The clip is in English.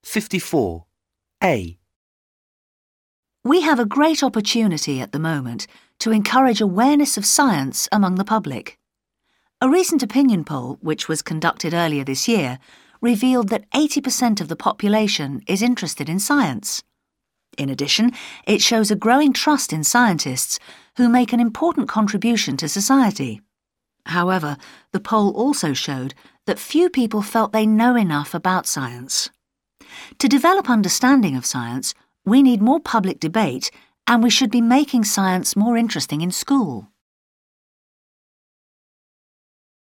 54. A. We have a great opportunity at the moment to encourage awareness of science among the public. A recent opinion poll, which was conducted earlier this year, revealed that 80% of the population is interested in science. In addition, it shows a growing trust in scientists who make an important contribution to society. However, the poll also showed that few people felt they know enough about science. To develop understanding of science, we need more public debate, and we should be making science more interesting in school.